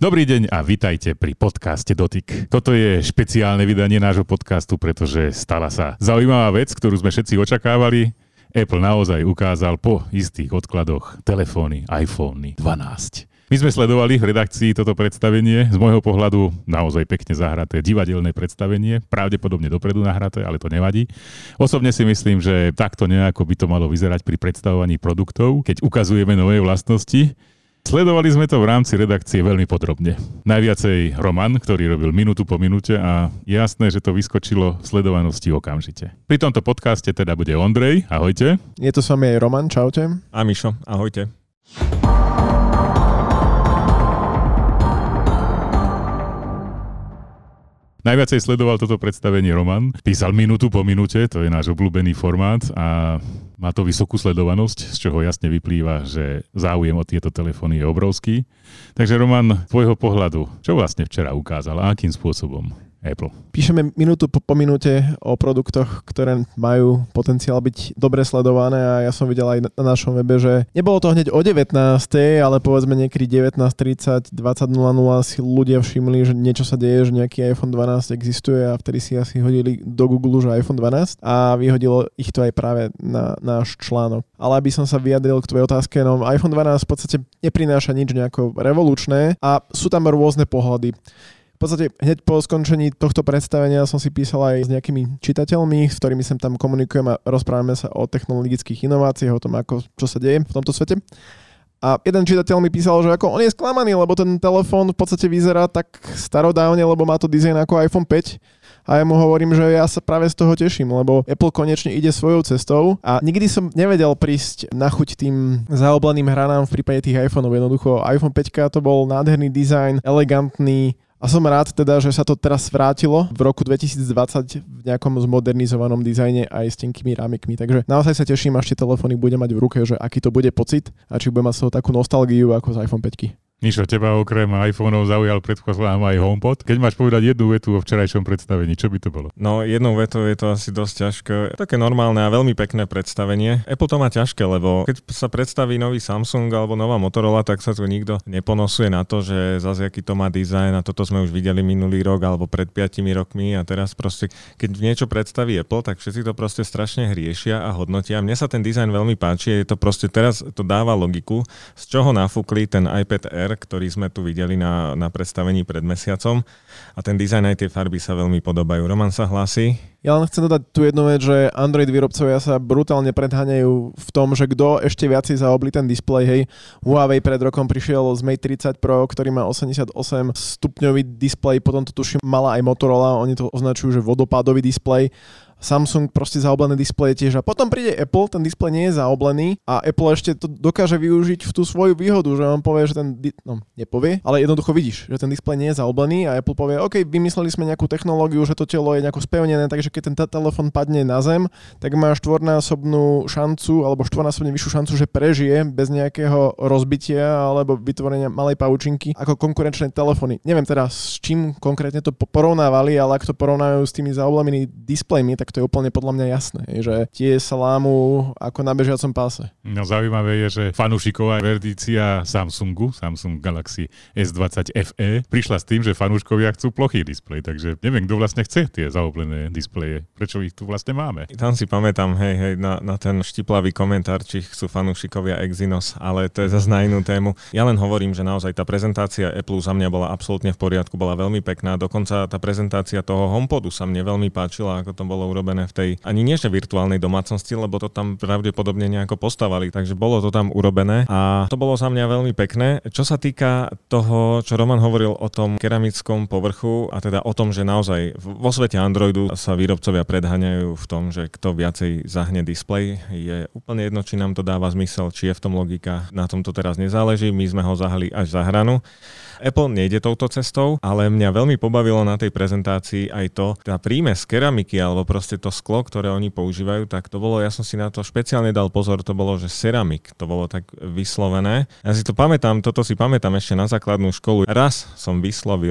Dobrý deň a vitajte pri podcaste Dotyk. Toto je špeciálne vydanie nášho podcastu, pretože stala sa zaujímavá vec, ktorú sme všetci očakávali. Apple naozaj ukázal po istých odkladoch telefóny iPhone 12. My sme sledovali v redakcii toto predstavenie, z môjho pohľadu naozaj pekne zahraté divadelné predstavenie, pravdepodobne dopredu nahraté, ale to nevadí. Osobne si myslím, že takto nejako by to malo vyzerať pri predstavovaní produktov, keď ukazujeme nové vlastnosti. Sledovali sme to v rámci redakcie veľmi podrobne. Najviacej Roman, ktorý robil minútu po minúte a je jasné, že to vyskočilo v sledovanosti okamžite. Pri tomto podcaste teda bude Ondrej, ahojte. Je to s vami aj Roman, čaute. A Mišo, ahojte. Najviacej sledoval toto predstavenie Roman. Písal minútu po minúte, to je náš obľúbený formát a má to vysokú sledovanosť, z čoho jasne vyplýva, že záujem o tieto telefóny je obrovský. Takže Roman, z tvojho pohľadu, čo vlastne včera ukázal a akým spôsobom Apple? Píšeme minútu po minúte o produktoch, ktoré majú potenciál byť dobre sledované a ja som videl aj na našom webe, že nebolo to hneď o 19, ale povedzme niekedy 19:30, 20:00 si ľudia všimli, že niečo sa deje, že nejaký iPhone 12 existuje a vtedy si asi hodili do Google, že iPhone 12 a vyhodilo ich to aj práve na náš článok. Ale aby som sa vyjadril k tvojej otázke, no iPhone 12 v podstate neprináša nič nejako revolučné a sú tam rôzne pohľady. V podstate hneď po skončení tohto predstavenia som si písal aj s nejakými čitateľmi, s ktorými sem tam komunikujeme a rozprávame sa o technologických inováciách, o tom, čo sa deje v tomto svete. A jeden čitateľ mi písal, že ako on je sklamaný, lebo ten telefón v podstate vyzerá tak starodávne, lebo má to dizajn ako iPhone 5. A ja mu hovorím, že ja sa práve z toho teším, lebo Apple konečne ide svojou cestou a nikdy som nevedel prísť na chuť tým zaobleným hranám v prípade tých iPhoneov. Jednoducho iPhone 5 to bol nádherný dizajn, elegantný. A som rád teda, že sa to teraz vrátilo v roku 2020 v nejakom zmodernizovanom dizajne aj s tenkými rámikmi. Takže naozaj sa teším, až tie telefóny budem mať v ruke, že aký to bude pocit a či budem mať z toho takú nostalgiu ako z iPhone 5. Mišo, teba okrem iPhoneov zaujal predposledám aj HomePod. Keď máš povedať jednu vetu o včerajšom predstavení, čo by to bolo? No jednou vetou je to asi dosť ťažké. Také normálne a veľmi pekné predstavenie. Apple to má ťažké, lebo keď sa predstaví nový Samsung alebo nová Motorola, tak sa tu nikto neponosuje na to, že zase aký to má dizajn a toto sme už videli minulý rok alebo pred 5 rokmi a teraz proste, keď niečo predstaví Apple, tak všetci to proste strašne hriešia a hodnotia. Mne sa ten dizajn veľmi páči, je to proste teraz to dáva logiku, z čoho nafúkli ten iPad Air, ktorý sme tu videli na predstavení pred mesiacom. A ten dizajn aj tie farby sa veľmi podobajú. Roman sa hlási. Ja len chcem dodať tu jednu vec, že Android výrobcovia sa brutálne predháňajú v tom, že kto ešte viacej zaoblí ten displej. Hej, Huawei pred rokom prišiel z Mate 30 Pro, ktorý má 88 stupňový displej, potom to tuším mala aj Motorola, oni to označujú, že vodopádový displej. Samsung proste zaoblené displeje tiež. A potom príde Apple, ten displej nie je zaoblený a Apple ešte to dokáže využiť v tú svoju výhodu, že on povie, že nepovie, ale jednoducho vidíš, že ten displej nie je zaoblený a Apple povie, OK, vymysleli sme nejakú technológiu, že to telo je nejako spevnené, takže keď ten telefón padne na zem, tak má štvornásobnú šancu alebo štvornásobne vyššiu šancu, že prežije bez nejakého rozbitia alebo vytvorenia malej pavučinky ako konkurenčné telefóny. Neviem teda s čím konkrétne to porovnávali, ale ak to porovnajú s tými zaoblenými displejmi, tak to je úplne podľa mňa jasné, že tie sa lámu ako na bežiacom páse. No zaujímavé je, že fanúšiková verzícia Samsung Galaxy S20 FE prišla s tým, že fanúškovia chcú plochý displej, takže neviem, kto vlastne chce tie zaoblené displeje, prečo ich tu vlastne máme. Tam si pamätám, na ten štiplavý komentár, či chcú fanúšikovia Exynos, ale to je zase na inú tému. Ja len hovorím, že naozaj tá prezentácia Apple za mňa bola absolútne v poriadku, bola veľmi pekná, dokonca tá prezentácia toho HomePodu sa mne veľmi páčila, ako to bolo urobené v tej, ani nie že virtuálnej domácnosti, lebo to tam pravdepodobne nejako postavali, takže bolo to tam urobené a to bolo za mňa veľmi pekné. Čo sa týka toho, čo Roman hovoril o tom keramickom povrchu a teda o tom, že naozaj vo svete Androidu sa výrobcovia predháňajú v tom, že kto viacej zahne displej, je úplne jedno, či nám to dáva zmysel, či je v tom logika, na tom to teraz nezáleží, my sme ho zahali až za hranu. Apple nejde touto cestou, ale mňa veľmi pobavilo na tej prezentácii aj to, tá prímes keramiky alebo proste to sklo, ktoré oni používajú, tak to bolo, ja som si na to špeciálne dal pozor, to bolo, že ceramik, to bolo tak vyslovené. Ja si to pamätám, toto si pamätám ešte na základnú školu. Raz som vyslovil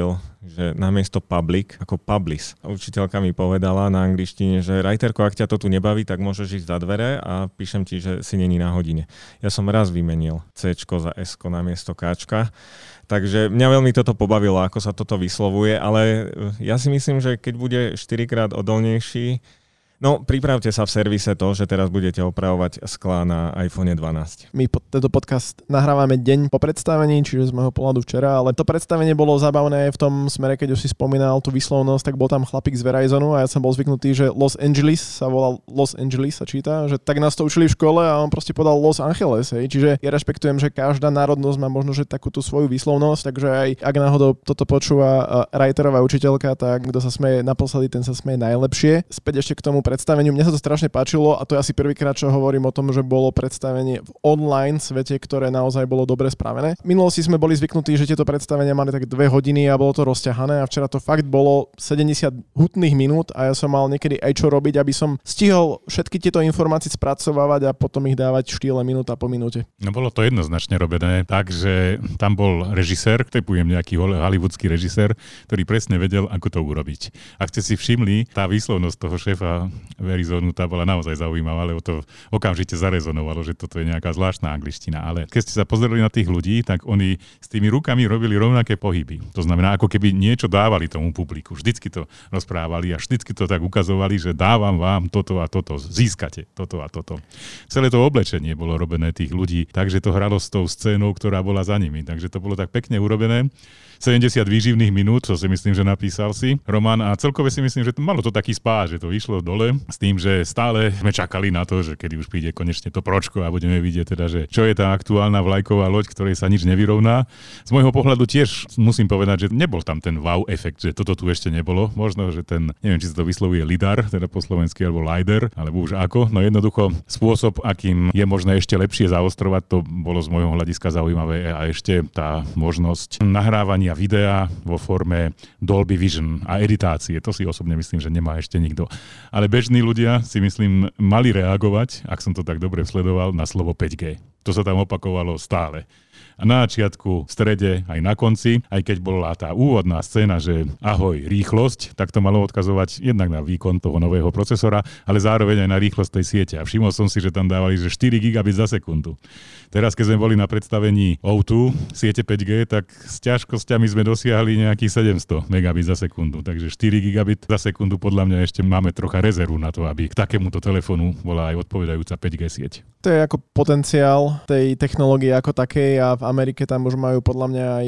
že namiesto public ako publish. Učiteľka mi povedala na angličtine, že Rajterko, ak ťa to tu nebaví, tak môžeš ísť za dvere a píšem ti, že si není na hodine. Ja som raz vymenil C-čko za S-ko namiesto K-čka. Takže mňa veľmi toto pobavilo, ako sa toto vyslovuje, ale ja si myslím, že keď bude 4-krát odolnejší, no, pripravte sa v servise to, že teraz budete opravovať sklá na iPhone 12. My tento podcast nahrávame deň po predstavení, čiže z môjho pohľadu včera, ale to predstavenie bolo zábavné aj v tom smere, keď už si spomínal tú výslovnosť, tak bol tam chlapík z Verizonu a ja som bol zvyknutý, že Los Angeles sa volá Los Angeles sa číta, že tak nás to učili v škole a on proste podal Los Angeles, hej. Čiže ja rešpektujem, že každá národnosť má možno že takúto svoju výslovnosť, takže aj ak náhodou toto počúva Rajterová učiteľka, tak kto sa smeje naposledy, ten sa smeje najlepšie. Späť ešte k tomu predstaveniu. Mne sa to strašne páčilo a to je asi prvýkrát, čo hovorím o tom, že bolo predstavenie v online svete, ktoré naozaj bolo dobre spravené. V minulosti sme boli zvyknutí, že tieto predstavenia mali tak 2 hodiny a bolo to rozťahané a včera to fakt bolo 70 hutných minút a ja som mal niekedy aj čo robiť, aby som stihol všetky tieto informácie spracovávať a potom ich dávať v štýle minúta po minúte. No bolo to jednoznačne robené, takže tam bol režisér, typujem nejaký hollywoodský režisér, ktorý presne vedel, ako to urobiť. Ak ste si všimli, tá výslovnosť toho šéfa Verizonu, tá bola naozaj zaujímavá, lebo to okamžite zarezonovalo, že toto je nejaká zvláštna angličtina. Ale keď ste sa pozreli na tých ľudí, tak oni s tými rukami robili rovnaké pohyby. To znamená, ako keby niečo dávali tomu publiku. Vždycky to rozprávali a vždycky to tak ukazovali, že dávam vám toto a toto, získate toto a toto. Celé to oblečenie bolo robené tých ľudí, takže to hralo s tou scénou, ktorá bola za nimi. Takže to bolo tak pekne urobené. 70 výživných minút, čo si myslím, že napísal si Roman, a celkové si myslím, že to malo to taký spád, že to išlo dole s tým, že stále sme čakali na to, že kedy už príde konečne to pročko a budeme vidieť teda, že čo je tá aktuálna vlajková loď, ktorej sa nič nevyrovná. Z môjho pohľadu tiež musím povedať, že nebol tam ten wow efekt, že toto tu ešte nebolo. Možno, že ten, neviem, či sa to vyslovuje lidar, teda po slovensky, alebo lidar, alebo už ako. No jednoducho spôsob, akým je možné ešte lepšie zaostrovať, to bolo z môjho hľadiska zaujímavé a ešte tá možnosť nahrávania videa vo forme Dolby Vision a editácie. To si osobne myslím, že nemá ešte nikto. Ale bežní ľudia si myslím mali reagovať, ak som to tak dobre sledoval, na slovo 5G. To sa tam opakovalo stále. A na začiatku, v strede, aj na konci, aj keď bola tá úvodná scéna, že ahoj, rýchlosť, tak to malo odkazovať jednak na výkon toho nového procesora, ale zároveň aj na rýchlosť tej siete. A všimol som si, že tam dávali, že 4 gigabit za sekundu. Teraz, keď sme boli na predstavení O2, siete 5G, tak s ťažkosťami sme dosiahli nejakých 700 megabit za sekundu. Takže 4 gigabit za sekundu podľa mňa ešte máme trocha rezervu na to, aby k takémuto telefónu bola aj odpovedajúca 5G sieť. To je ako potenciál tej technológie ako takej a v Amerike tam už majú podľa mňa aj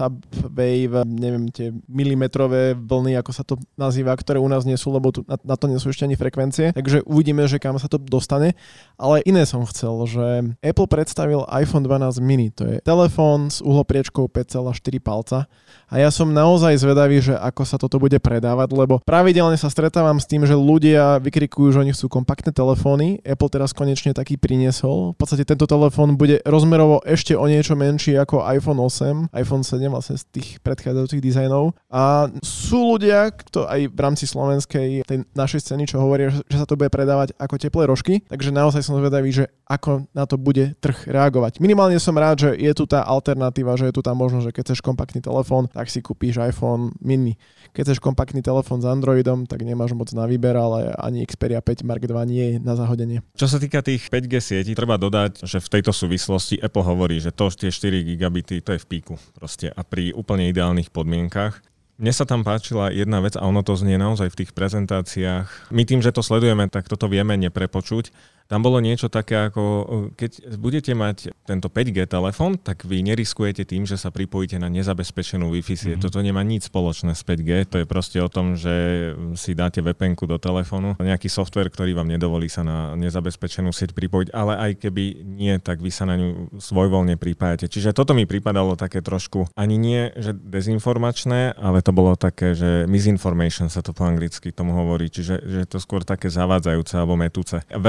subwave, neviem, tie milimetrové vlny, ako sa to nazýva, ktoré u nás nie sú, lebo na to nie sú ešte ani frekvencie. Takže uvidíme, že kam sa to dostane. Ale iné som chcel, že Apple predstavil iPhone 12 mini. To je telefón s uhlopriečkou 5,4 palca. A ja som naozaj zvedavý, že ako sa toto bude predávať, lebo pravidelne sa stretávam s tým, že ľudia vykrikujú, že oni chcú kompaktné telefóny. Apple teraz konečne taký priniesol. V podstate tento telefón bude rozmerovo ešte o niečo menší ako iPhone 8, iPhone 7 vlastne z tých predchádzajúcich dizajnov. A sú ľudia, kto aj v rámci slovenskej tej našej scény, čo hovoria, že sa to bude predávať ako teplé rožky. Takže naozaj som zvedavý, že ako na to bude trh reagovať. Minimálne som rád, že je tu tá alternatíva, že je tu tá možnosť, že keď chceš kompaktný telefón, tak si kúpíš iPhone mini. Keď chceš kompaktný telefón s Androidom, tak nemáš moc na výber, ale ani Xperia 5 Mark II nie je na zahodenie. Čo sa týka tých 5G sietí, treba dodať, že v tejto súvislosti Apple hovorí, že to tie 4 gigabity, to je v píku proste a pri úplne ideálnych podmienkach. Mne sa tam páčila jedna vec a ono to znie naozaj v tých prezentáciách. My tým, že to sledujeme, tak toto vieme neprepočuť. Tam bolo niečo také ako, keď budete mať tento 5G telefón, tak vy neriskujete tým, že sa pripojíte na nezabezpečenú Wi-Fi sieť. Toto nemá nič spoločné s 5G, to je proste o tom, že si dáte VPN-ku do telefónu, nejaký software, ktorý vám nedovolí sa na nezabezpečenú sieť pripojiť, ale aj keby nie, tak vy sa na ňu svojvoľne pripájate. Čiže toto mi pripadalo také trošku, ani nie, že dezinformačné, ale to bolo také, že misinformation sa to po anglicky tomu hovorí, čiže že to skôr také zavádzajúce alebo metúce. Veľmi som sa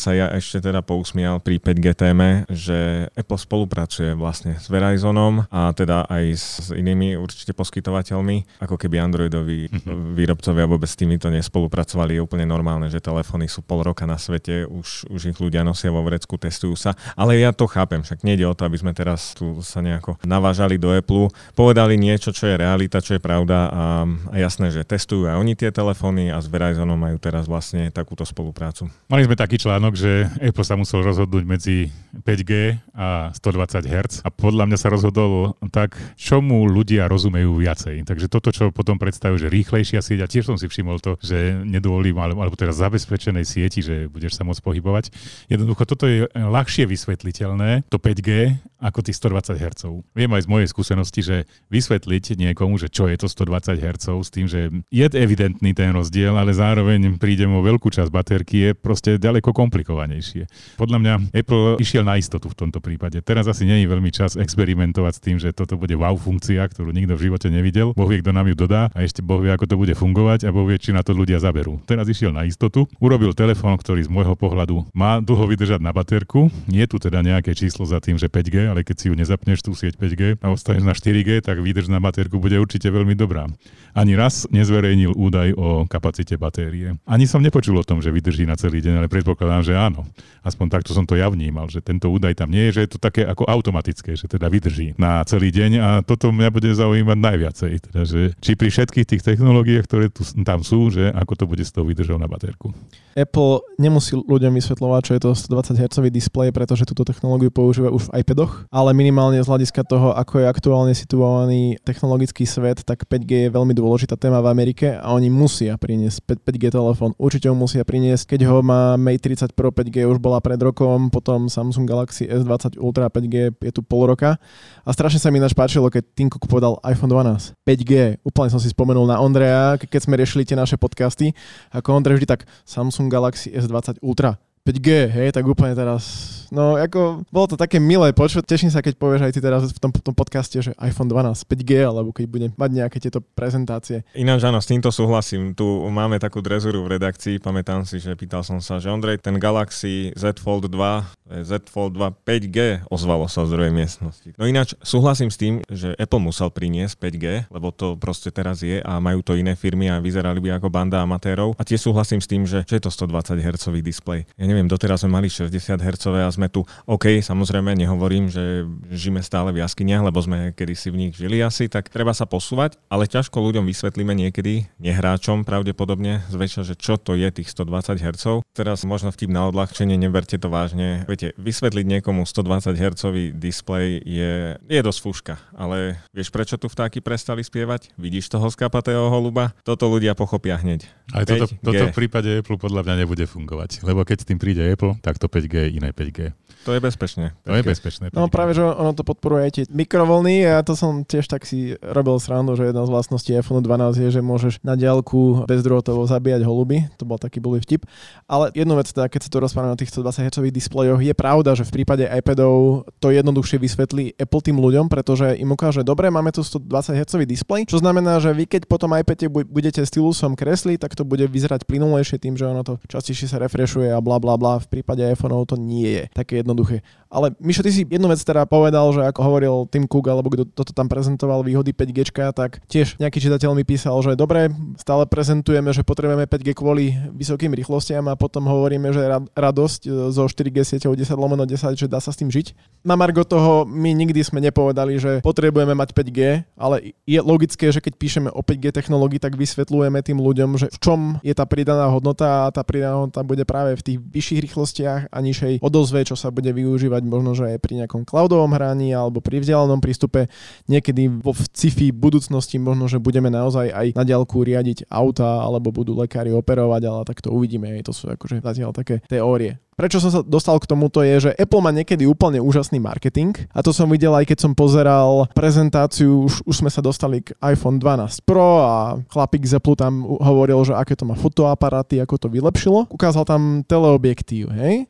sa ja ešte teda pousmial pri 5G téme, že Apple spolupracuje vlastne s Verizonom a teda aj s inými určite poskytovateľmi, ako keby Androidoví výrobcovia vôbec s týmito nespolupracovali. Je úplne normálne, že telefóny sú pol roka na svete, už ich ľudia nosia vo vrecku, testujú sa, ale ja to chápem, však nejde o to, aby sme teraz tu sa nejako navážali do Apple, povedali niečo, čo je realita, čo je pravda a jasné, že testujú aj oni tie telefóny a s Verizonom majú teraz vlastne takúto spoluprácu. Mali sme taký článok, že Apple sa musel rozhodnúť medzi 5G a 120 Hz a podľa mňa sa rozhodol tak, čomu ľudia rozumejú viacej. Takže toto, čo potom predstavujú, že rýchlejšia sieť, a tiež som si všimol to, že nedovolím, alebo teraz zabezpečenej sieti, že budeš sa môcť pohybovať. Jednoducho, toto je ľahšie vysvetliteľné, to 5G, ako tých 120 Hz. Viem aj z mojej skúsenosti, že vysvetliť niekomu, že čo je to 120 Hz, s tým, že je evidentný ten rozdiel, ale zároveň príde o veľkú časť baterky, je proste ďaleko komplikovanejšie. Podľa mňa Apple išiel na istotu v tomto prípade. Teraz asi nie je veľmi čas experimentovať s tým, že toto bude wow funkcia, ktorú nikto v živote nevidel. Boh vie, kto nám ju dodá a ešte Boh vie, ako to bude fungovať a Boh vie, či na to ľudia zaberú. Teraz išiel na istotu, urobil telefón, ktorý z môjho pohľadu má dlho vydržať na baterku. Je tu teda nejaké číslo za tým, že 5G, ale keď si ju nezapneš tú sieť 5G a ostaneš na 4G, tak výdrž na baterku bude určite veľmi dobrá. Ani raz nezverejnil údaj o kapacite batérie. Ani som nepočul o tom, že vydrží na celý deň, ale predpokladám, že áno. Aspoň takto som to ja vnímal, že tento údaj tam nie je, že je to také ako automatické, že teda vydrží na celý deň a toto mňa bude zaujímať najviacej. Teda, že či pri všetkých tých technológiách, ktoré tam sú, že ako to bude s tou výdržou na baterku. Apple nemusí ľuďom vysvetľovať, čo je to 120 Hz displej, pretože túto technológiu používa už v iPadoch, ale minimálne z hľadiska toho, ako je aktuálne situovaný technologický svet, tak 5G je veľmi dôležitá téma v Amerike a oni musia priniesť 5G telefón. Určite ho musia priniesť, keď ho má Mate 30 Pro 5G už bola pred rokom, potom Samsung Galaxy S20 Ultra 5G je tu pol roka a strašne sa mi ináč páčilo, keď Tim Cook povedal iPhone 12. 5G, úplne som si spomenul na Ondreja, keď sme riešili tie naše podcasty, ako Ondrej vždy tak Samsung Galaxy S20 Ultra 5G, hej, tak úplne teraz, no ako, bolo to také milé počuť, teším sa, keď povieš aj ty teraz v tom podcaste, že iPhone 12, 5G, alebo keď budem mať nejaké tieto prezentácie. Ináč áno, s týmto súhlasím, tu máme takú drezuru v redakcii, pamätám si, že pýtal som sa, že Ondrej, ten Galaxy Z Fold 2, Z Fold 2 5G, ozvalo sa z druhej miestnosti. No ináč súhlasím s tým, že Apple musel priniesť 5G, lebo to proste teraz je a majú to iné firmy a vyzerali by ako banda amatérov. A tiež súhlasím s tým, že je to 120 Hz displej. Ja neviem, doteraz sme mali 60 Hz a sme tu, OK, samozrejme nehovorím, že žijeme stále v jaskyniach, lebo sme kedysi v nich žili asi, tak treba sa posúvať, ale ťažko ľuďom vysvetlíme niekedy, nehráčom pravdepodobne zväčša, že čo to je tých 120 Hz. Teraz možno vtip na odľahčenie, neberte to vážne. Viete, vysvetliť niekomu 120 Hz displej je dosť fúška, ale vieš, prečo tu vtáky prestali spievať? Vidíš toho skapatého holuba? Toto ľudia pochopia hneď. Ale toto v prípade Apple podľa mňa nebude fungovať, lebo keď s tým príde Apple, tak to 5G je iné 5G. To je bezpečné. To je bezpečné. 5G. No práve, že ono to podporuje aj tie mikrovlny a to som tiež tak si robil srandu, že jedna z vlastností iPhone 12 je, že môžeš na diaľku bezdrôtovo zabíjať holuby. To bol taký blbý vtip. Ale jednu vec teda, keď sa to rozprávame o tých 120 Hz displejoch, je pravda, že v prípade iPadov to jednoduchšie vysvetlí Apple tým ľuďom, pretože im ukáže, dobre, máme tu 120 Hz displej, čo znamená, že vy keď potom iPade budete stylusom kresliť, tak to bude vyzerať plynulejšie tým, že ono to častejšie sa refreshuje a bla bla bla. V prípade iPhoneov to nie je také jednoduché. Ale Mišo, ty si jednu vec teda povedal, že ako hovoril Tim Cook, alebo kto toto tam prezentoval výhody 5G, tak tiež nejaký čitateľ mi písal, že dobre, stále prezentujeme, že potrebujeme 5G kvôli vysokým rýchlostiam a potom hovoríme, že radosť zo 4G sieťou 10/10, že dá sa s tým žiť. Na margo toho my nikdy sme nepovedali, že potrebujeme mať 5G, ale je logické, že keď píšeme o 5G technológii, tak vysvetľujeme tým ľuďom, že v čom je tá pridaná hodnota a tá pridaná hodnota bude práve v tých vyšších rýchlostiach a nižšej odozve, čo sa bude využívať možno, že aj pri nejakom cloudovom hraní alebo pri vzdialenom prístupe. Niekedy vo sci-fi budúcnosti možno, že budeme naozaj aj na diaľku riadiť auta alebo budú lekári operovať, ale tak to uvidíme. To sú akože zatiaľ také teórie. Prečo som sa dostal k tomuto je, že Apple má niekedy úplne úžasný marketing a to som videl aj keď som pozeral prezentáciu, už sme sa dostali k iPhone 12 Pro a chlapík z Apple tam hovoril, že aké to má fotoaparáty, ako to vylepšilo. Ukázal tam teleobjektív, hej?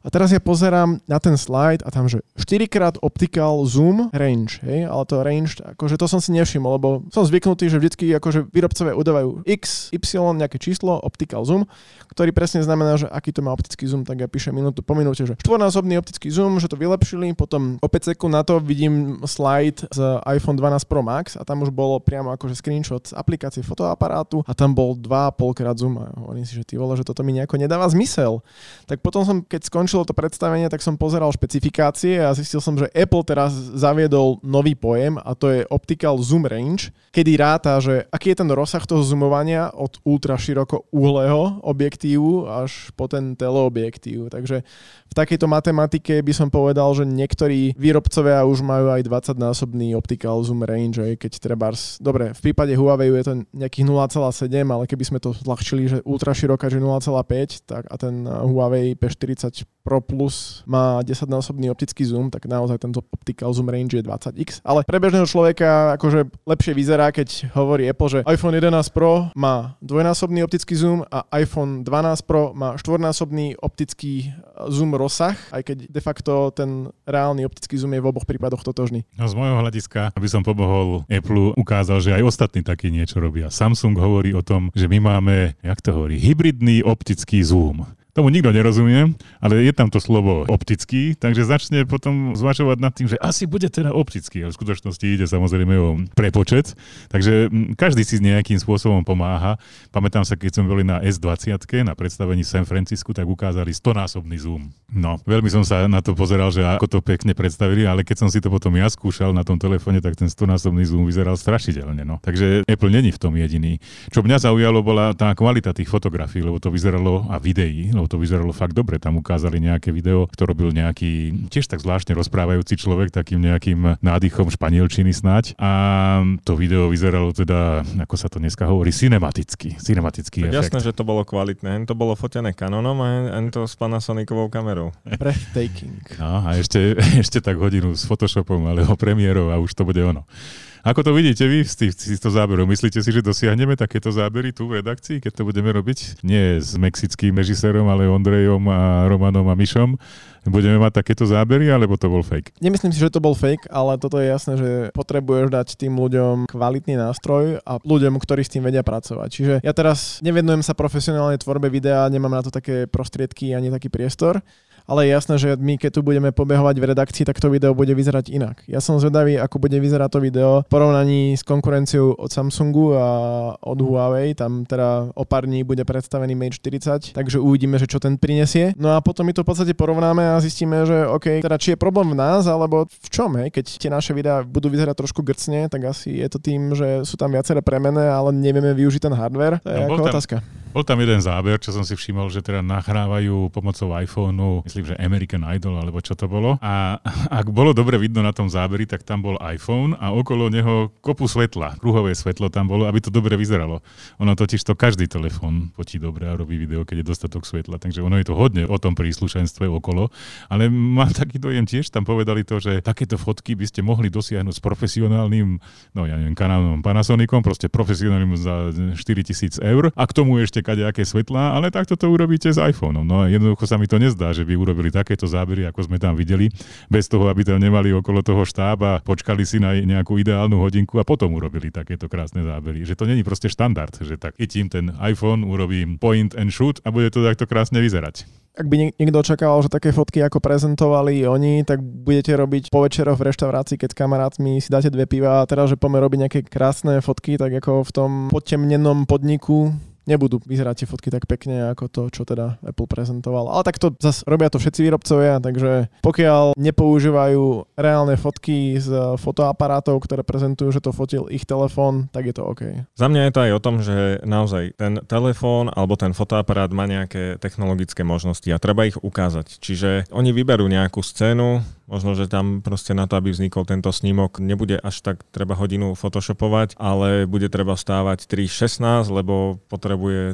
A teraz ja pozerám na ten slide a tam, že 4x optical zoom range, hej, ale to range, akože to som si nevšimol, lebo som zvyknutý, že vždycky akože výrobcovia udávajú X, Y, nejaké číslo, optical zoom, ktorý presne znamená, že aký to má optický zoom, tak ja píšem minútu po minúte, že 4-násobný optický zoom, že to vylepšili, potom o 5 sekúnd na to vidím slide z iPhone 12 Pro Max a tam už bolo priamo akože screenshot z aplikácie fotoaparátu a tam bol 2,5 krát zoom a hovorím si, že ty vole, že toto mi nejako nedáva zmysel. Tak potom som, keď skončilo to predstavenie, tak som pozeral špecifikácie a zistil som, že Apple teraz zaviedol nový pojem a to je optical zoom range, kedy ráta, že aký je ten rozsah toho zoomovania od ultra široko úhleho objektívu až po ten teleobjektív. Takže v takejto matematike by som povedal, že niektorí výrobcovia už majú aj 20-násobný optical zoom range, aj keď trebárs, dobre, v prípade Huawei je to nejakých 0,7, ale keby sme to zľahčili, že ultra široká, že 0,5, tak a ten Huawei P40 Pro Plus má 10-násobný optický zoom, tak naozaj tento optical zoom range je 20x. Ale pre bežného človeka akože lepšie vyzerá, keď hovorí Apple, že iPhone 11 Pro má dvojnásobný optický zoom a iPhone 12 Pro má štvornásobný optický zoom rozsah, aj keď de facto ten reálny optický zoom je v oboch prípadoch totožný. No z môjho hľadiska, aby som pomohol Apple, ukázal, že aj ostatní takí niečo robia. Samsung hovorí o tom, že my máme, jak to hovorí, hybridný optický zoom. Tomu nikto nerozumie, ale je tam to slovo optický, takže začne potom zvažovať nad tým, že asi bude teda optický, ale v skutočnosti ide samozrejme o prepočet, takže každý si nejakým spôsobom pomáha. Pamätám sa, keď sme boli na S20, na predstavení San Francisku, tak ukázali 100-násobný zoom. No, veľmi som sa na to pozeral, že ako to pekne predstavili, ale keď som si to potom ja skúšal na tom telefóne, tak ten 100-násobný zoom vyzeral strašidelne. No. Takže Apple není v tom jediný. Čo mňa zaujalo, bola tá kvalita tých fotografií, lebo to vyzeralo a videí, to vyzeralo fakt dobre. Tam ukázali nejaké video, to robil nejaký tiež tak zvláštne rozprávajúci človek, takým nejakým nádychom španielčiny snáď. A to video vyzeralo teda, ako sa to dneska hovorí, cinematický efekt. Jasné, že to bolo kvalitné. To bolo fotené Canonom a to s Panasonicovou kamerou. Breathtaking. No a ešte tak hodinu s Photoshopom alebo premiérou a už to bude ono. Ako to vidíte vy z týchto záberov? Myslíte si, že dosiahneme takéto zábery tu v redakcii, keď to budeme robiť? Nie s mexickým režisérom, ale Ondrejom a Romanom a Mišom. Budeme mať takéto zábery, alebo to bol fake? Nemyslím si, že to bol fake, ale toto je jasné, že potrebuješ dať tým ľuďom kvalitný nástroj a ľuďom, ktorí s tým vedia pracovať. Čiže ja teraz nevenujem sa profesionálnej tvorbe videa, nemám na to také prostriedky ani taký priestor. Ale je jasné, že my keď tu budeme pobehovať v redakcii, tak to video bude vyzerať inak. Ja som zvedavý, ako bude vyzerať to video v porovnaní s konkurenciou od Samsungu a od Huawei. Tam teda o pár dní bude predstavený Mate 40, takže uvidíme, že čo ten prinesie. No a potom my to v podstate porovnáme a zistíme, že OK, teda či je problém v nás, alebo v čom, hej? Keď tie naše videá budú vyzerať trošku grcne, tak asi je to tým, že sú tam viaceré premenné, ale nevieme využiť ten hardware. To je ako otázka. Bol tam jeden záber, čo som si všimol, že teda nahrávajú pomocou iPhoneu, myslím, že American Idol, alebo čo to bolo. A ak bolo dobre vidno na tom záberi, tak tam bol iPhone a okolo neho kopu svetla. Kruhové svetlo tam bolo, aby to dobre vyzeralo. Ono totiž to každý telefón fotí dobre a robí video, keď je dostatok svetla. Takže ono je to hodne o tom príslušenstve okolo. Ale mám taký dojem tiež, tam povedali to, že takéto fotky by ste mohli dosiahnuť s profesionálnym, kanálom Panasonicom, proste profesionálnym za 4,000 €. A k tomu ešte kadejaké svetlá, ale takto to urobíte s iPhoneom. No a jednoducho sa mi to nezdá, že by urobili takéto zábery, ako sme tam videli, bez toho, aby tam nemali okolo toho štáb a počkali si na nejakú ideálnu hodinku a potom urobili takéto krásne zábery. Že to není proste štandard, že tak chytím ten iPhone, urobím point and shoot a bude to takto krásne vyzerať. Ak by niekto očakával, že také fotky, ako prezentovali oni, tak budete robiť po večeroch v reštaurácii, keď s kamarátmi si dáte 2 piva a teraz, že poďme robiť nejaké krásne fotky, tak ako v tom potemnenom podniku nebudú vyzerať tie fotky tak pekne ako to, čo teda Apple prezentoval. Ale tak to zase robia to všetci výrobcovia, takže pokiaľ nepoužívajú reálne fotky z fotoaparátov, ktoré prezentujú, že to fotil ich telefón, tak je to OK. Za mňa je to aj o tom, že naozaj ten telefón alebo ten fotoaparát má nejaké technologické možnosti a treba ich ukázať. Čiže oni vyberú nejakú scénu, možno, že tam proste na to, aby vznikol tento snímok, nebude až tak treba hodinu photoshopovať, ale bude treba vstávať 3:16, lebo potrebuje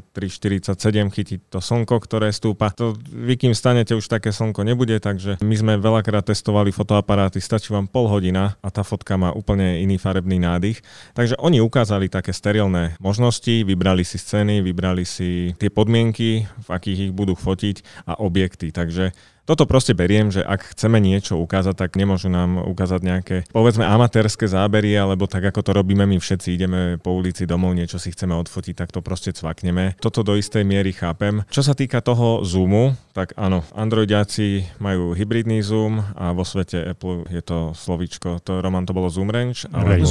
3:47 chytiť to slnko, ktoré stúpa. To vy kým stanete, už také slnko nebude, takže my sme veľakrát testovali fotoaparáty, stačí vám pol hodina a tá fotka má úplne iný farebný nádych. Takže oni ukázali také sterilné možnosti, vybrali si scény, vybrali si tie podmienky, v akých ich budú fotiť a objekty. Takže toto proste beriem, že ak chceme niečo ukázať, tak nemôžu nám ukázať nejaké, povedzme, amatérske zábery, alebo tak, ako to robíme my všetci, ideme po ulici domov, niečo si chceme odfotiť, tak to proste cvakneme. Toto do istej miery chápem. Čo sa týka toho zoomu, tak áno, androidiaci majú hybridný zoom a vo svete Apple je to slovíčko, Roman, to bolo zoom range?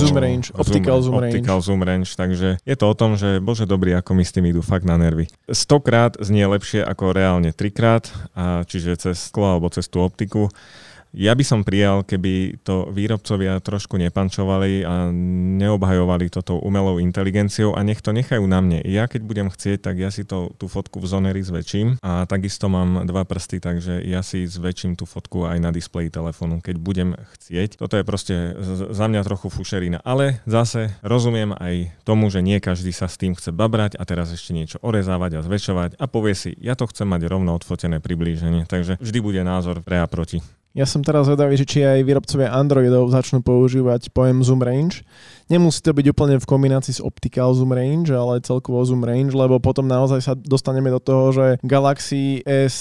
Optical zoom range, takže je to o tom, že bože dobrý, ako mi s tým idú fakt na nervy. 100-krát znie lepšie ako reálne 3-krát, a čiže cez sklo alebo cez tú optiku. Ja by som prijal, keby to výrobcovia trošku nepančovali a neobhajovali toto umelou inteligenciou a nech to nechajú na mne. Ja keď budem chcieť, tak ja si tú fotku v Zonery zväčším a takisto mám 2 prsty, takže ja si zväčším tú fotku aj na displeji telefónu, keď budem chcieť. Toto je proste za mňa trochu fušerina, ale zase rozumiem aj tomu, že nie každý sa s tým chce babrať a teraz ešte niečo orezávať a zväčšovať a povie si, ja to chcem mať rovno odfotené priblíženie, takže vždy bude názor pre a proti. Ja som teraz vedavý, že či aj výrobcovia Androidov začnú používať pojem zoom range. Nemusí to byť úplne v kombinácii s optical zoom range, ale celkovo zoom range, lebo potom naozaj sa dostaneme do toho, že Galaxy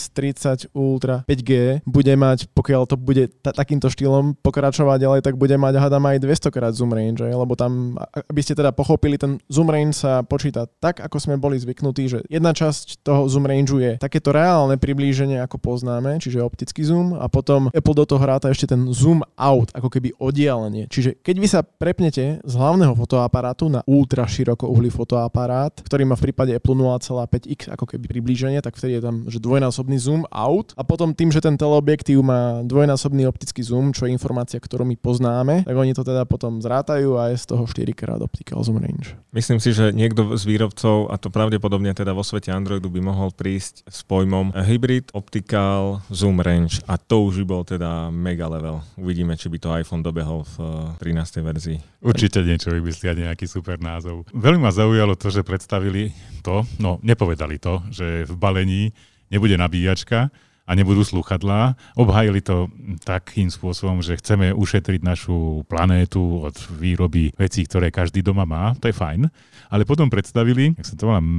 S30 Ultra 5G bude mať, pokiaľ to bude takýmto štýlom pokračovať ďalej, tak bude mať hádam aj 200 krát zoom range, lebo tam, aby ste teda pochopili, ten zoom range sa počíta tak, ako sme boli zvyknutí, že jedna časť toho zoom rangeu je takéto reálne priblíženie, ako poznáme, čiže optický zoom, a potom Apple do toho hráta ešte ten zoom out, ako keby oddialenie. Čiže keď vy sa prepnete z hlavného fotoaparátu na ultra širokouhlý fotoaparát, ktorý má v prípade Apple 0,5x ako keby priblíženie, tak vtedy je tam že dvojnásobný zoom out a potom tým, že ten teleobjektív má dvojnásobný optický zoom, čo je informácia, ktorú my poznáme, tak oni to teda potom zrátajú a je z toho 4x optical zoom range. Myslím si, že niekto z výrobcov, a to pravdepodobne teda vo svete Androidu, by mohol prísť s pojmom hybrid optical zoom range a to už by bol teda mega level. Uvidíme, či by to iPhone dobehol v 13. verzii. Určite niečo vymyslia, nejaký super názov. Veľmi ma zaujalo to, že predstavili to, no nepovedali to, že v balení nebude nabíjačka a nebudú slúchadlá. Obhájili to takým spôsobom, že chceme ušetriť našu planétu od výroby vecí, ktoré každý doma má. To je fajn. Ale potom predstavili, jak sa to volá,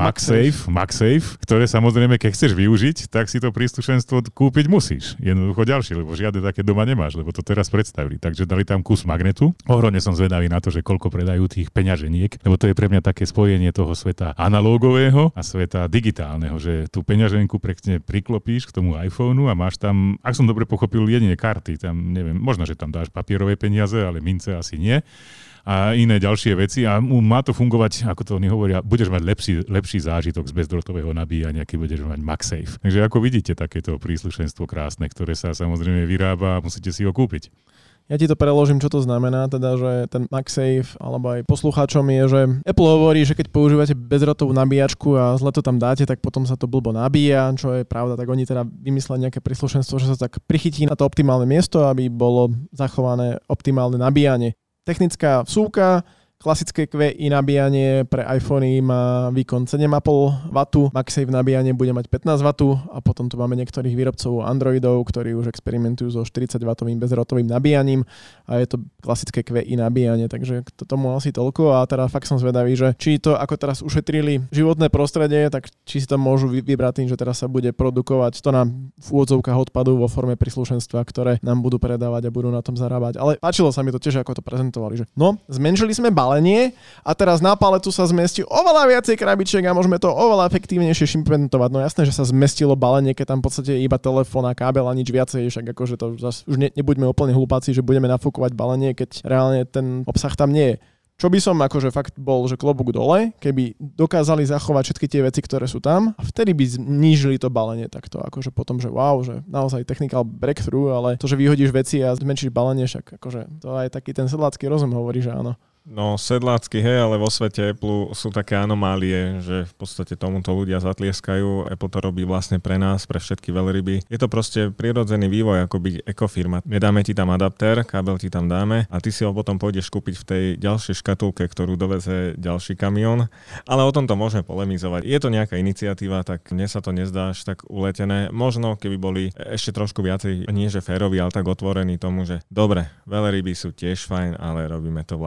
MagSafe, ktoré samozrejme, keď chceš využiť, tak si to príslušenstvo kúpiť musíš. Jednoducho ďalšie, lebo žiadne také doma nemáš, lebo to teraz predstavili. Takže dali tam kus magnetu. Ohromne som zvedavý na to, že koľko predajú tých peňaženiek, lebo to je pre mňa také spojenie toho sveta analógového a sveta digitálneho, že tú peňaženku prekne priklopíš k tomu iPhoneu a máš tam, ak som dobre pochopil, jedine karty. Tam neviem, možno, že tam dáš papierové peniaze, ale mince asi nie. A iné ďalšie veci a má to fungovať, ako to oni hovoria, budeš mať lepší zážitok z bezdrotového nabíjania, keď budeš mať MagSafe. Takže ako vidíte, takéto príslušenstvo krásne, ktoré sa samozrejme vyrába a musíte si ho kúpiť. Ja ti to preložím, čo to znamená, teda, že ten MagSafe, alebo aj poslucháčom je, že Apple hovorí, že keď používate bezdrotovú nabíjačku a zle to tam dáte, tak potom sa to blbo nabíja, čo je pravda, tak oni teda vymysleli nejaké príslušenstvo, že sa tak prichytí na to optimálne miesto, aby bolo zachované optimálne nabíjanie. Technická vsúka, klasické QI nabíjanie pre iPhony má výkon 7,5 W, MagSafe nabíjanie bude mať 15 W a potom tu máme niektorých výrobcov Androidov, ktorí už experimentujú so 40 W bezdrotovým nabíjaním a je to klasické QI nabíjanie, takže to tomu asi toľko a teda fakt som zvedavý, že či to ako teraz ušetrili životné prostredie, tak či si to môžu vybrať tým, že teraz sa bude produkovať to nám v úvodzovkách odpadu vo forme príslušenstva, ktoré nám budú predávať a budú na tom zarábať. Ale páčilo sa mi to tiež, ako to prezentovali, že no, zmenšili sme balenie a teraz na paletu sa zmestí oveľa viacej krabičiek a môžeme to oveľa efektívnejšie implementovať. No jasné, že sa zmestilo balenie, keď tam v podstate je iba telefón a kábel a nič viacej, však akože to už nebuďme úplne hlupáci, že budeme nafúkovať balenie, keď reálne ten obsah tam nie je. Čo by som akože fakt bol, že klobúk dole, keby dokázali zachovať všetky tie veci, ktoré sú tam a vtedy by znížili to balenie takto, akože potom, že wow, že naozaj technical breakthrough, ale to, že vyhodíš veci a zmenšíš balenie, však akože to aj taký ten sedlácky rozum hovorí, že áno. No sedlácky, hej, ale vo svete Apple sú také anomálie, že v podstate tomuto ľudia zatlieskajú. Apple to robí vlastne pre nás, pre všetky veľryby. Je to proste prirodzený vývoj, ako byť ekofirma. Nedáme ti tam adaptér, kábel ti tam dáme a ty si ho potom pôjdeš kúpiť v tej ďalšej škatulke, ktorú doveze ďalší kamión. Ale o tomto môžeme polemizovať. Je to nejaká iniciatíva, tak mne sa to nezdá až tak uletené. Možno, keby boli ešte trošku viacej, nie že férovi, ale tak otvorení tomu, že dobre, veľryby sú tiež fajn, ale robíme to vlastne pre nás.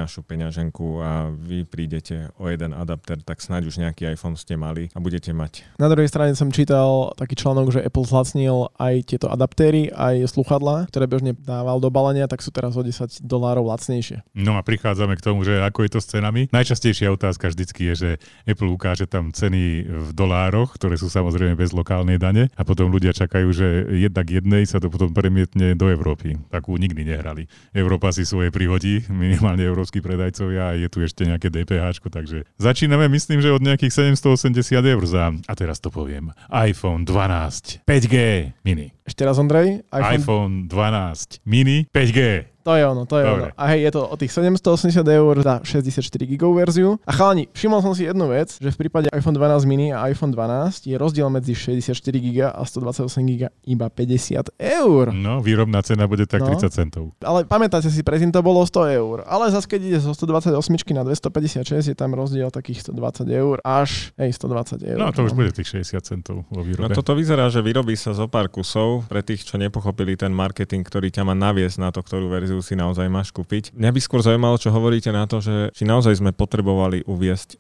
našu peňaženku a vy prídete o jeden adapter, tak snáď už nejaký iPhone ste mali a budete mať. Na druhej strane som čítal taký článok, že Apple zlacnil aj tieto adaptéry, aj slúchadlá, ktoré bežne dával do balenia, tak sú teraz o $10 lacnejšie. No a prichádzame k tomu, že ako je to s cenami. Najčastejšia otázka vždycky je, že Apple ukáže tam ceny v dolároch, ktoré sú samozrejme bez lokálnej dane a potom ľudia čakajú, že jedna k jednej sa to potom premietne do Európy. Takú nikdy nehrali. Európa si svoje prihodí, minimálne európski predajcovia a je tu ešte nejaké DPH, takže začíname, myslím, že od nejakých 780 eur za, a teraz to poviem, iPhone 12 5G mini. Ešte raz, Ondrej. iPhone 12 mini 5G. To je ono. A hej, je to o tých 780 eur za 64 GB verziu. A chalani, všimol som si jednu vec, že v prípade iPhone 12 mini a iPhone 12 je rozdiel medzi 64 GB a 128 GB iba 50 eur. No, výrobná cena bude tak 30 centov. Ale pamätáte si, predtým to bolo 100 eur. Ale zase keď ide zo 128 na 256, je tam rozdiel takých 120 eur až 120 eur. No, to už bude tých 60 centov vo výrobe. No toto vyzerá, že vyrobí sa zo pár kusov pre tých, čo nepochopili ten marketing, ktorý ťa má naviesť na to, ktorú verziu si naozaj máš kúpiť. Mňa by skôr zaujímalo, čo hovoríte na to, že či naozaj sme potrebovali uviesť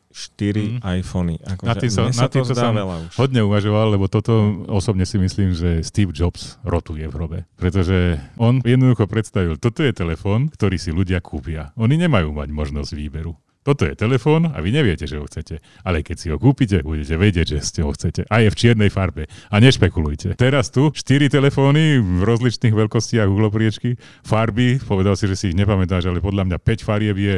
4 iPhony. Na tým som hodne uvažoval, lebo toto osobne si myslím, že Steve Jobs rotuje v hrobe. Pretože on jednoducho predstavil, toto je telefón, ktorý si ľudia kúpia. Oni nemajú mať možnosť výberu. Toto je telefón a vy neviete, že ho chcete. Ale keď si ho kúpite, budete vedieť, že ste ho chcete. A je v čiernej farbe. A nešpekulujte. Teraz tu 4 telefóny v rozličných veľkostiach uhlopriečky, farby, povedal si, že si ich nepamätáš, ale podľa mňa 5 farieb je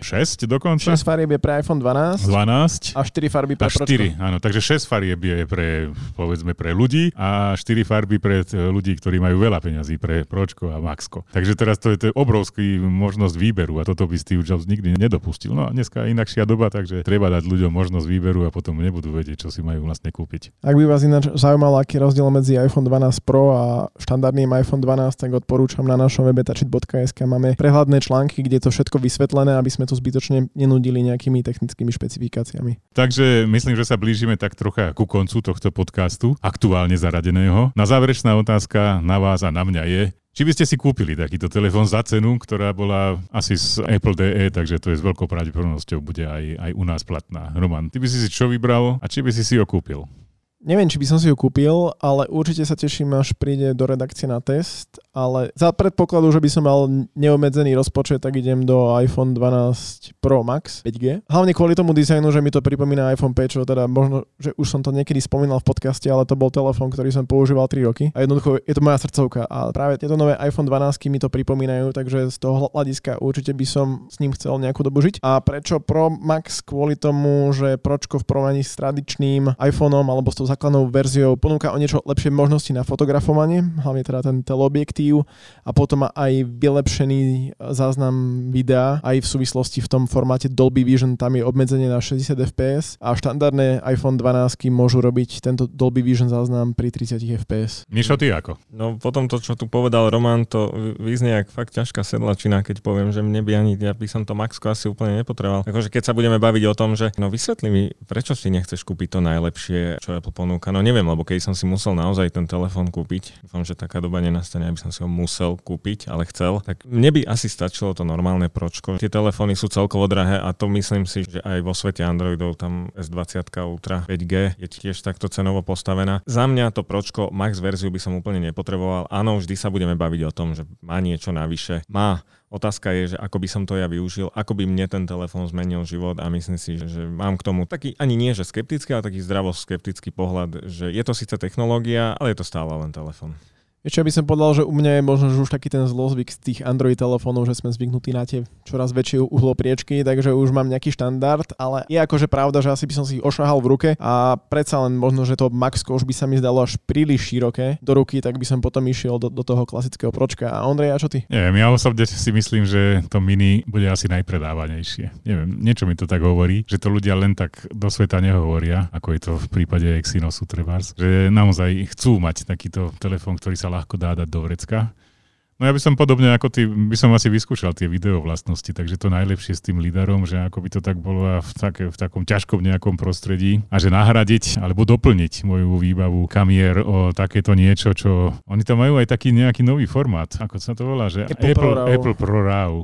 6 dokonca. 6 farieb je pre iPhone 12. A 4 farby pre Pročko. Áno, takže 6 farieb je pre, povedzme, pre ľudí a 4 farby pre ľudí, ktorí majú veľa peňazí, pre Pročko a Maxko. Takže teraz to je obrovský možnosť výberu a toto by Steve Jobs nikdy nedopustil. No, dneska je inakšia doba, takže treba dať ľuďom možnosť výberu a potom nebudú vedieť, čo si majú vlastne kúpiť. Ak by vás ináč zaujímalo, aký je rozdiel medzi iPhone 12 Pro a štandardným iPhone 12, tak odporúčam na našom webe touchit.sk. Máme prehľadné články, kde je to všetko vysvetlené, aby sme to zbytočne nenudili nejakými technickými špecifikáciami. Takže myslím, že sa blížime tak trocha ku koncu tohto podcastu, aktuálne zaradeného. Na záverečná otázka na vás a na mňa je, či by ste si kúpili takýto telefón za cenu, ktorá bola asi z Apple DE, takže to je s veľkou pravdepodobnosťou bude aj u nás platná. Roman, ty by si čo vybral a či by si ho kúpil? Neviem, či by som si ho kúpil, ale určite sa teším, až príde do redakcie na test, ale za predpokladu, že by som mal neobmedzený rozpočet, tak idem do iPhone 12 Pro Max 5G. Hlavne kvôli tomu dizajnu, že mi to pripomína iPhone 5, čo teda možno, že už som to niekedy spomínal v podcaste, ale to bol telefón, ktorý som používal 3 roky a jednoducho je to moja srdcovka a práve tieto nové iPhone 12 mi to pripomínajú, takže z toho hľadiska určite by som s ním chcel nejakú dobu žiť. A prečo Pro Max? Kvôli tomu, že Pročko v porovnaní s tradičným iPhoneom alebo s tou základnou verziou ponúka o niečo lepšie možnosti na fotografovanie, hlavne teda ten teleobjektív a potom má aj vylepšený záznam videa aj v súvislosti v tom formáte Dolby Vision, tam je obmedzenie na 60 fps a štandardné iPhone 12 môžu robiť tento Dolby Vision záznam pri 30 fps. Mišo, ty ako? No potom to, čo tu povedal Roman, to vyznie jak fakt ťažká sedlačina, keď poviem, že mne by ani, ja by som to Maxko asi úplne nepotreboval. Akože keď sa budeme baviť o tom, že no vysvetli mi, prečo si nechceš kúpiť to najlepšie, čo Apple ponúka. No neviem, lebo keď som si musel naozaj ten telefón kúpiť, dúfam, že taká doba nenastane, aby som si ho musel kúpiť, ale chcel, tak mne by asi stačilo to normálne Pročko. Tie telefóny sú celkovo drahé a to myslím si, že aj vo svete Androidov tam S20 Ultra 5G je tiež takto cenovo postavená. Za mňa to Pročko Max verziu by som úplne nepotreboval. Áno, vždy sa budeme baviť o tom, že má niečo navyše. Má. Otázka je, že ako by som to ja využil, ako by mne ten telefón zmenil život a myslím si, že mám k tomu taký ani nie, že skeptický, ale taký zdravo skeptický pohľad, že je to síce technológia, ale je to stále len telefón. Ešte by som povedal, že u mňa je možno už taký ten zlozvyk z tých Android telefónov, že sme zvyknutí na tie čoraz väčšie uhlopriečky, takže už mám nejaký štandard, ale je akože pravda, že asi by som si ich ošahal v ruke a predsa len možno, že to Maxko už by sa mi zdalo až príliš široké do ruky, tak by som potom išiel do toho klasického Pročka. A Ondrej, a čo ty? Neviem, ja osobne si myslím, že to mini bude asi najpredávanejšie. Neviem, niečo mi to tak hovorí, že to ľudia len tak do sveta nehovoria, ako je to v prípade Exynosu trebárs, že naozaj chcú mať takýto telefón, ktorý sa ľahko dá dať do vrecka. No ja by som podobne ako ty, by som asi vyskúšal tie video vlastnosti, takže to najlepšie s tým lidarom, že ako by to tak bolo v takom ťažkom nejakom prostredí a že nahradiť alebo doplniť moju výbavu kamier o takéto niečo, čo oni tam majú aj taký nejaký nový formát, ako sa to volá, že Apple Pro RAW.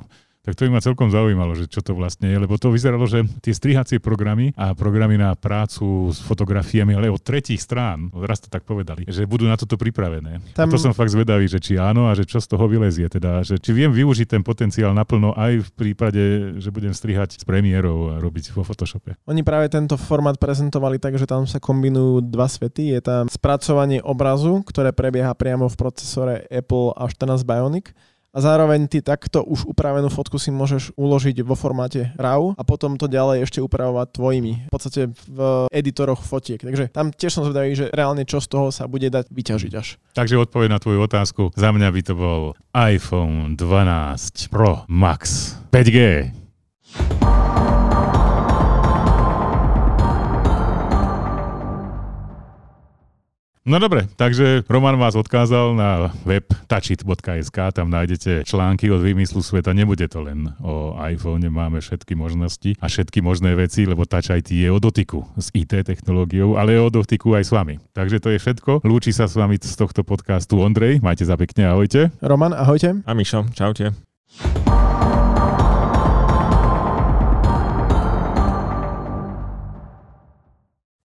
Tak to by ma celkom zaujímalo, že čo to vlastne je, lebo to vyzeralo, že tie strihacie programy a programy na prácu s fotografiami, ale od tretích strán, raz to tak povedali, že budú na toto pripravené. A to som fakt zvedavý, že či áno a že čo z toho vylezie, teda, že či viem využiť ten potenciál naplno aj v prípade, že budem strihať s premiérou a robiť vo Photoshope. Oni práve tento formát prezentovali tak, že tam sa kombinujú dva svety. Je tam spracovanie obrazu, ktoré prebieha priamo v procesore Apple A14 Bionic. A zároveň ty takto už upravenú fotku si môžeš uložiť vo formáte RAW a potom to ďalej ešte upravovať tvojimi, v podstate v editoroch fotiek. Takže tam tiež som zvedavý, že reálne čo z toho sa bude dať vyťažiť až. Takže odpoveď na tvoju otázku. Za mňa by to bol iPhone 12 Pro Max 5G. No dobre, takže Roman vás odkázal na web touchit.sk, tam nájdete články od vymyslu sveta. Nebude to len o iPhone, máme všetky možnosti a všetky možné veci, lebo Touch IT je o dotyku s IT technológiou, ale je o dotyku aj s vami. Takže to je všetko. Lúči sa s vami z tohto podcastu Ondrej, majte sa pekne, ahojte. Roman, ahojte. A Mišo, čaute.